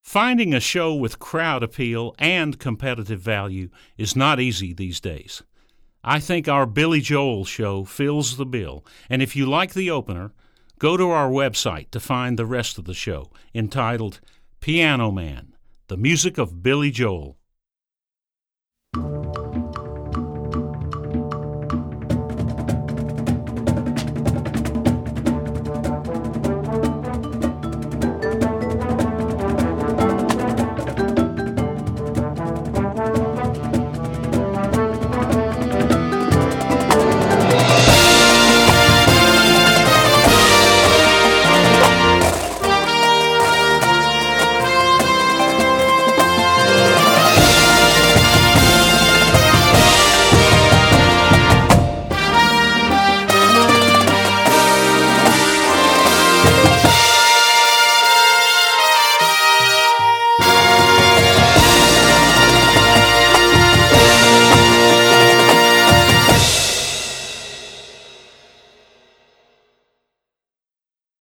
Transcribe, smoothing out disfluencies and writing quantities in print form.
Finding a show with crowd appeal and competitive value is not easy these days. I think our Billy Joel show fills the bill, and if you like the opener, go to our website to find the rest of the show, entitled Piano Man, the Music of Billy Joel.